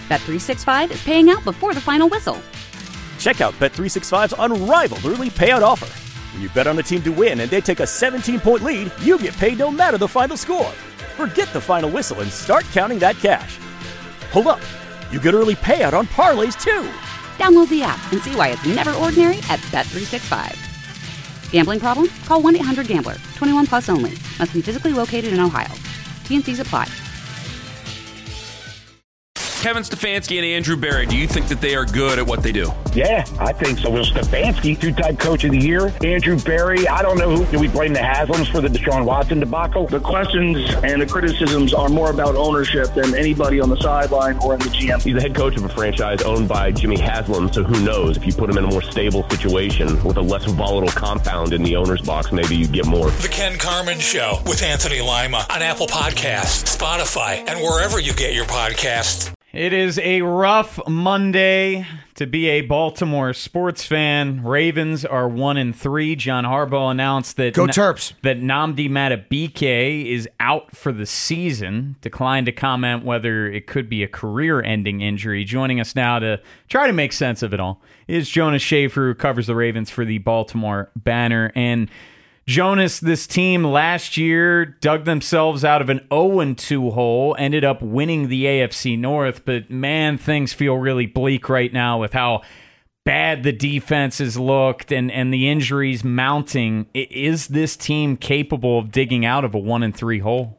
Bet365 is paying out before the final whistle. Check out Bet365's unrivaled early payout offer. When you bet on a team to win and they take a 17-point lead, you get paid no matter the final score. Forget the final whistle and start counting that cash. Hold up. You get early payout on parlays, too. Download the app and see why it's never ordinary at Bet365. Gambling problem? Call 1-800-GAMBLER. 21 plus only. Must be physically located in Ohio. T&Cs apply. Kevin Stefanski and Andrew Berry, do you think that they are good at what they do? Yeah, I think so. Well, Stefanski, two-time coach of the year. Andrew Berry, I don't know who. Do we blame the Haslams for the Deshaun Watson debacle? The questions and the criticisms are more about ownership than anybody on the sideline or in the GM. He's the head coach of a franchise owned by Jimmy Haslam, so who knows? If you put him in a more stable situation with a less volatile compound in the owner's box, maybe you get more. The Ken Carman Show with Anthony Lima on Apple Podcasts, Spotify, and wherever you get your podcasts. It is a rough Monday to be a Baltimore sports fan. Ravens are 1-3. John Harbaugh announced that Go Terps. That Nnamdi Madubuike is out for the season. Declined to comment whether it could be a career-ending injury. Joining us now to try to make sense of it all is Jonas Shaffer, who covers the Ravens for the Baltimore Banner. And Jonas, this team last year dug themselves out of an 0-2 hole, ended up winning the AFC North, but man, things feel really bleak right now with how bad the defense has looked and the injuries mounting. Is this team capable of digging out of a 1-3 hole?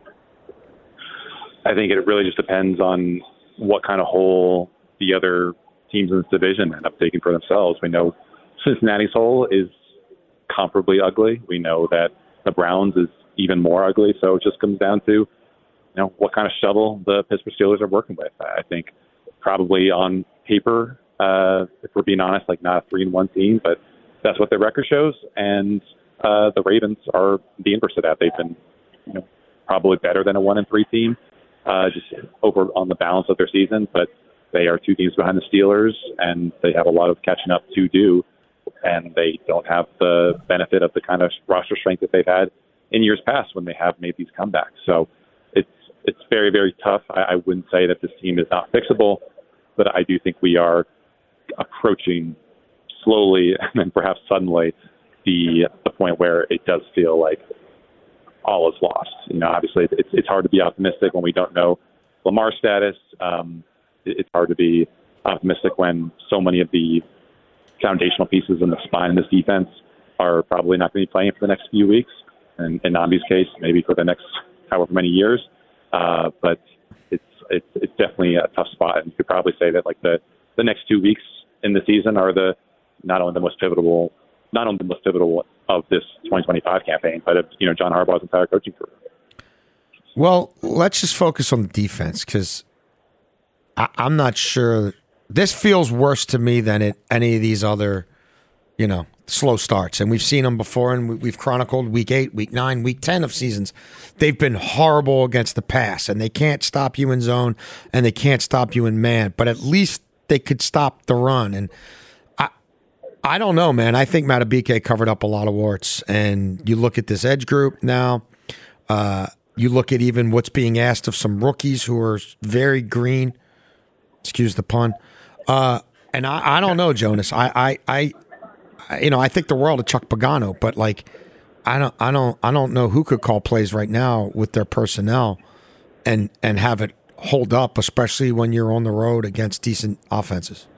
I think it really just depends on what kind of hole the other teams in this division end up taking for themselves. We know Cincinnati's hole is comparably ugly. We know that the Browns is even more ugly. So it just comes down to, what kind of shovel the Pittsburgh Steelers are working with. I think probably on paper, if we're being honest, like not a 3-1 team, but that's what their record shows. And the Ravens are the inverse of that. They've been, probably better than a 1-3 team, just over on the balance of their season. But they are 2 games behind the Steelers, and they have a lot of catching up to do. And they don't have the benefit of the kind of roster strength that they've had in years past when they have made these comebacks. So it's very, very tough. I wouldn't say that this team is not fixable, but I do think we are approaching slowly and then perhaps suddenly the point where it does feel like all is lost. Obviously it's hard to be optimistic when we don't know Lamar's status. It's hard to be optimistic when so many of the foundational pieces in the spine in this defense are probably not going to be playing for the next few weeks. And in Nambi's case, maybe for the next however many years. But it's definitely a tough spot. And you could probably say that like the next 2 weeks in the season are not only the most pivotal of this 2025 campaign, but of John Harbaugh's entire coaching career. Well, let's just focus on the defense because I'm not sure. This feels worse to me than any of these other, slow starts. And we've seen them before, and we've chronicled week 8, week 9, week 10 of seasons. They've been horrible against the pass, and they can't stop you in zone, and they can't stop you in man. But at least they could stop the run. And I don't know, man. I think Madubuike covered up a lot of warts. And you look at this edge group now. You look at even what's being asked of some rookies who are very green. Excuse the pun. And I don't know, Jonas. I think the world of Chuck Pagano, but like, I don't know who could call plays right now with their personnel and have it hold up, especially when you're on the road against decent offenses.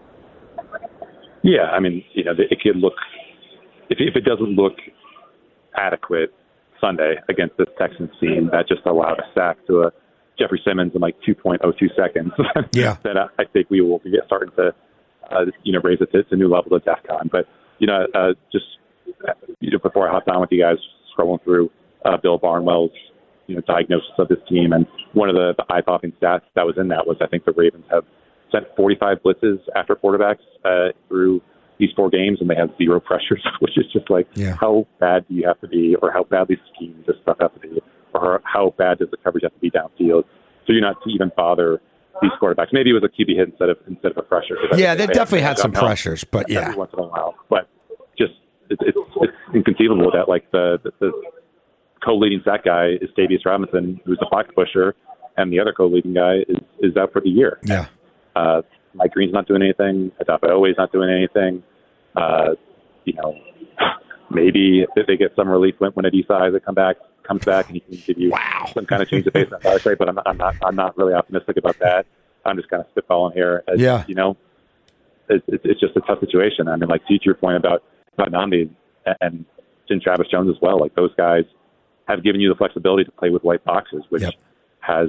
Yeah, I mean, it could look if it doesn't look adequate Sunday against this Texans team that just allowed a sack to a Jeffrey Simmons in like 2.02 seconds. Yeah, then I think we will get starting to raise it to a new level of DEFCON. But before I hopped on with you guys, scrolling through Bill Barnwell's diagnosis of this team, and one of the eye-popping stats that was in that was I think the Ravens have sent 45 blitzes after quarterbacks through these 4 games, and they have 0 pressures, which is just like, how bad do you have to be, or how badly schemed does stuff have to be, or how bad does the coverage have to be downfield so you're not to even bother these quarterbacks? Maybe it was a QB hit instead of a pressure. Yeah, they definitely had some pressures, but every once in a while. But just it's inconceivable that like the co-leading sack guy is Davius Robinson, who's a pocket pusher, and the other co-leading guy is out for the year. Yeah. Mike Green's not doing anything. Adapa Oweh's not doing anything. Maybe if they get some relief when Adisa Isaac comes back and he can give you some kind of change of pace on power play, but I'm not really optimistic about that. I'm just kind of spitballing here. It's just a tough situation. I mean, like to your point about Nnamdi and Travis Jones as well. Like those guys have given you the flexibility to play with white boxes, which has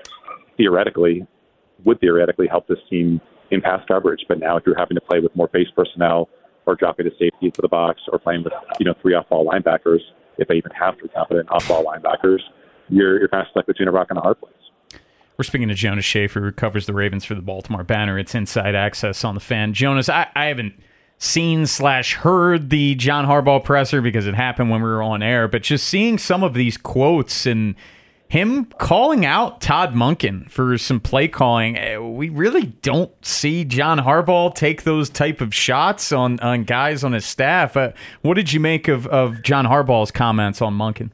would theoretically help this team in pass coverage. But now if you're having to play with more base personnel or dropping to safety into the box or playing with 3 off-ball linebackers, if they even have 3 competent off-ball linebackers, you're kind of stuck between a rock and a hard place. We're speaking to Jonas Shaffer, who covers the Ravens for the Baltimore Banner. It's Inside Access on the Fan. Jonas, I haven't seen/heard the John Harbaugh presser because it happened when we were on air, but just seeing some of these quotes and him calling out Todd Monken for some play calling, we really don't see John Harbaugh take those type of shots on guys on his staff. What did you make of John Harbaugh's comments on Monken?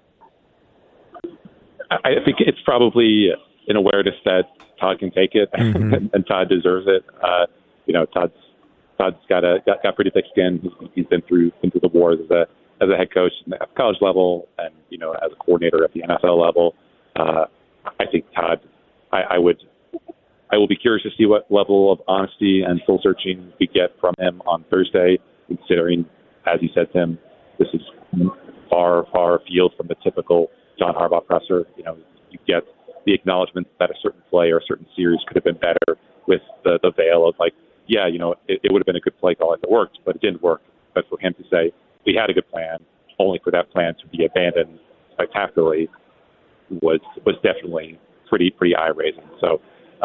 I think it's probably an awareness that Todd can take it, and Todd deserves it. Todd's got pretty thick skin. He's been through the wars as a head coach at the college level, and as a coordinator at the NFL level. I think Todd. I will be curious to see what level of honesty and soul searching we get from him on Thursday, considering, as he said to him, this is far afield from the typical John Harbaugh presser. You get the acknowledgement that a certain play or a certain series could have been better with the veil of it would have been a good play call if it worked, but it didn't work. But for him to say we had a good plan, only for that plan to be abandoned spectacularly, was definitely pretty eye raising. So,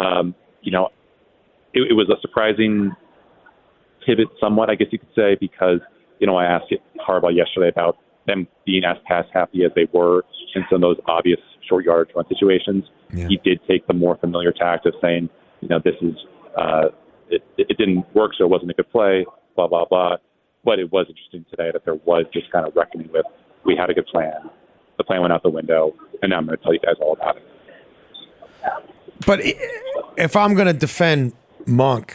it was a surprising pivot, somewhat, I guess you could say, because I asked Harbaugh yesterday about them being as pass happy as they were in some of those obvious short yardage run situations. Yeah. He did take the more familiar tact of saying, this is it didn't work, so it wasn't a good play, blah blah blah. But it was interesting today that there was just kind of reckoning with, we had a good plan, the plan went out the window, and now I'm going to tell you guys all about it. But if I'm going to defend Monk,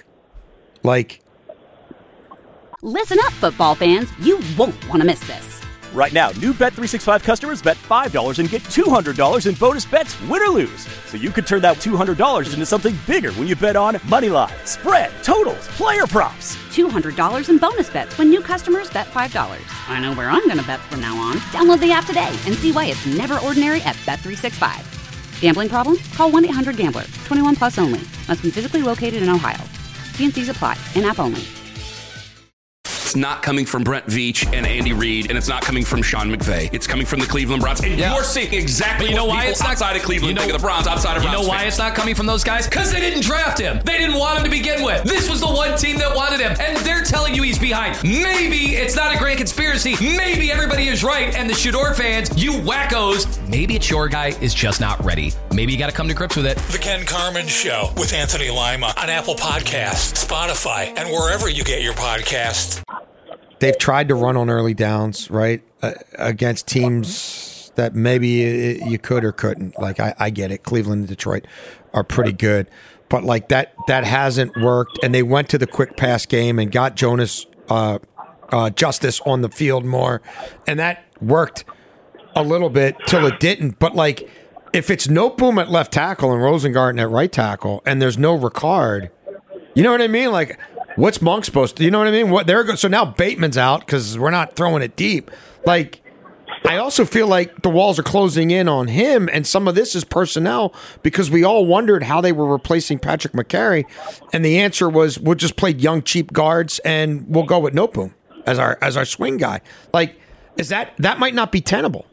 listen up, football fans. You won't want to miss this. Right now, new Bet365 customers bet $5 and get $200 in bonus bets, win or lose. So you could turn that $200 into something bigger when you bet on money line, spread, totals, player props. $200 in bonus bets when new customers bet $5. I know where I'm going to bet from now on. Download the app today and see why it's never ordinary at Bet365. Gambling problem? Call 1-800-GAMBLER. 21 plus only. Must be physically located in Ohio. T&Cs apply. In-app only. It's not coming from Brent Veach and Andy Reid, and it's not coming from Sean McVay. It's coming from the Cleveland Browns. And you're seeing exactly what people outside of Cleveland think of the Browns, outside of Browns. You know why it's not coming from those guys? Because they didn't draft him. They didn't want him to begin with. This was the one team that wanted him, and they're telling you he's behind. Maybe it's not a grand conspiracy. Maybe everybody is right, and the Shador fans, you wackos, maybe it's your guy is just not ready. Maybe you got to come to grips with it. The Ken Carman Show with Anthony Lima on Apple Podcasts, Spotify, and wherever you get your podcasts. They've tried to run on early downs, right, against teams that maybe you could or couldn't. I get it. Cleveland and Detroit are pretty good. But, that hasn't worked. And they went to the quick pass game and got Jonas Justice on the field more. And that worked a little bit till it didn't. But, if it's Noteboom at left tackle and Rosengarten at right tackle and there's no Ricard, you know what I mean? What's Monk supposed to? You know what I mean? So now Bateman's out because we're not throwing it deep. I also feel like the walls are closing in on him, and some of this is personnel because we all wondered how they were replacing Patrick McCary, and the answer was we'll just play young, cheap guards, and we'll go with Noteboom as our swing guy. Is that might not be tenable?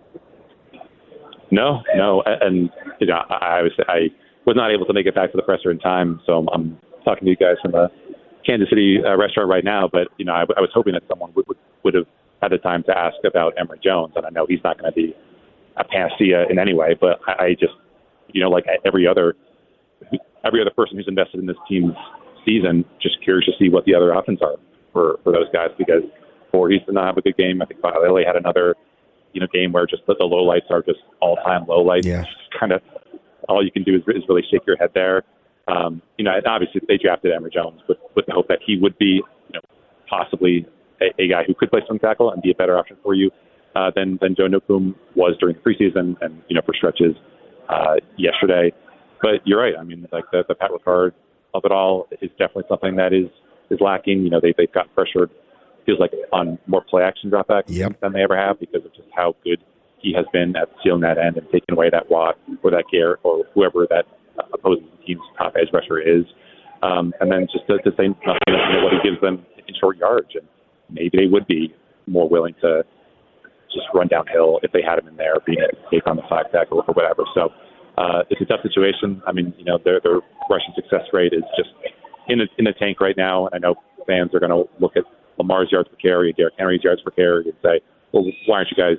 No, and I was not able to make it back to the presser in time, so I'm talking to you guys from a Kansas City restaurant right now, but I was hoping that someone would have had the time to ask about Emory Jones, and I know he's not going to be a panacea in any way, but I just like every other person who's invested in this team's season, just curious to see what the other options are for those guys, because Voorhees did not have a good game. I think Lily had another game where just the low lights are just all time low lights. Yeah. Kind of all you can do is really shake your head there. And obviously they drafted Emory Jones with the hope that he would be, possibly a guy who could play swing tackle and be a better option for you than Joe Newcomb was during the preseason and, for stretches yesterday. But you're right. I mean, like the Pat Ricard of it all is definitely something that is lacking. They've got pressured, feels like, on more play action dropbacks than they ever have because of just how good he has been at sealing that end and taking away that Watt or that Garrett or whoever that opposing team's top edge rusher is. And then just to say nothing, what he gives them in short yardage. And maybe they would be more willing to just run downhill if they had him in there, being able to take on the flag tackle or whatever. So it's a tough situation. I mean, their rushing success rate is just in the tank right now. I know fans are going to look at Lamar's yards per carry and Derrick Henry's yards per carry and say, well, why aren't you guys,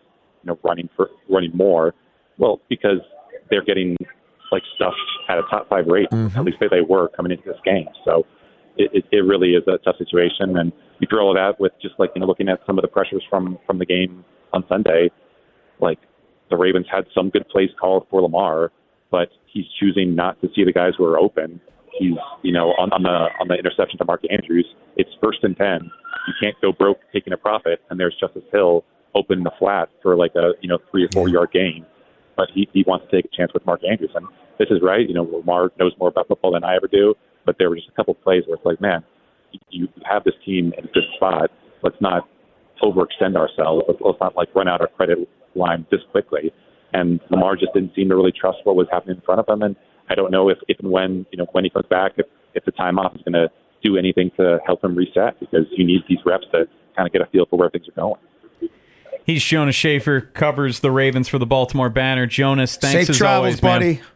running more? Well, because they're getting stuffed at a top 5 rate. Mm-hmm. At least they were coming into this game. So it really is a tough situation. And you throw all that with just looking at some of the pressures from the game on Sunday, the Ravens had some good plays called for Lamar, but he's choosing not to see the guys who are open. He's, on the interception to Mark Andrews, it's 1st and 10. You can't go broke taking a profit, and there's Justice Hill open in the flat for a 3 or 4 yard gain. But he wants to take a chance with Mark Andrews. And this is right. Lamar knows more about football than I ever do, but there were just a couple of plays where it's man, you have this team in a good spot. Let's not overextend ourselves. Let's not run out our credit line this quickly. And Lamar just didn't seem to really trust what was happening in front of him. And I don't know if and when he comes back, if the time off is going to do anything to help him reset, because you need these reps to kind of get a feel for where things are going. He's Jonas Shaffer, covers the Ravens for the Baltimore Banner. Jonas, thanks Safe as travels, always, buddy. man.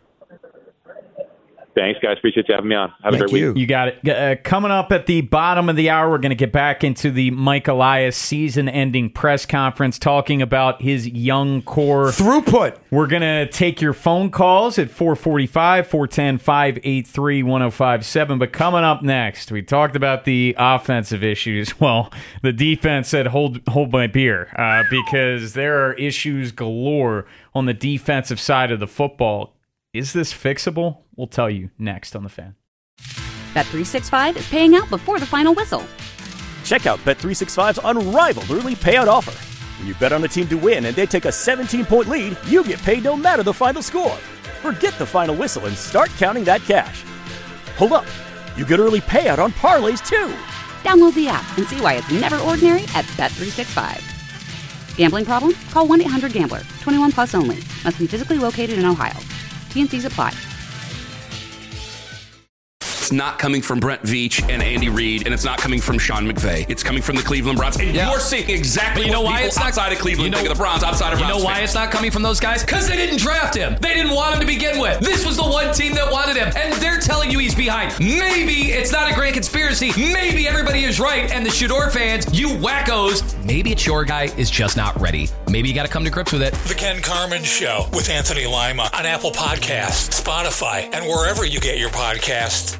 Thanks, guys. Appreciate you having me on. Have a great week. You got it. Coming up at the bottom of the hour, we're going to get back into the Mike Elias season-ending press conference, talking about his young core throughput. We're going to take your phone calls at 445, 410, 583, 1057. But coming up next, we talked about the offensive issues. Well, the defense said, hold my beer, because there are issues galore on the defensive side of the football. Is this fixable? We'll tell you next on The Fan. Bet365 is paying out before the final whistle. Check out Bet365's unrivaled early payout offer. When you bet on a team to win and they take a 17-point lead, you get paid no matter the final score. Forget the final whistle and start counting that cash. Hold up. You get early payout on parlays, too. Download the app and see why it's never ordinary at Bet365. Gambling problem? Call 1-800-GAMBLER. 21 plus only. Must be physically located in Ohio. T&Cs apply. It's not coming from Brent Veach and Andy Reid, and it's not coming from Sean McVay. It's coming from the Cleveland Browns. And you're seeing exactly what people outside of Cleveland think of the Browns, outside of Browns. You know why it's not coming from those guys? Because they didn't draft him. They didn't want him to begin with. This was the one team that wanted him, and they're telling you he's behind. Maybe it's not a grand conspiracy. Maybe everybody is right, and the Shador fans, you wackos, maybe it's your guy is just not ready. Maybe you got to come to grips with it. The Ken Carman Show with Anthony Lima on Apple Podcasts, Spotify, and wherever you get your podcasts.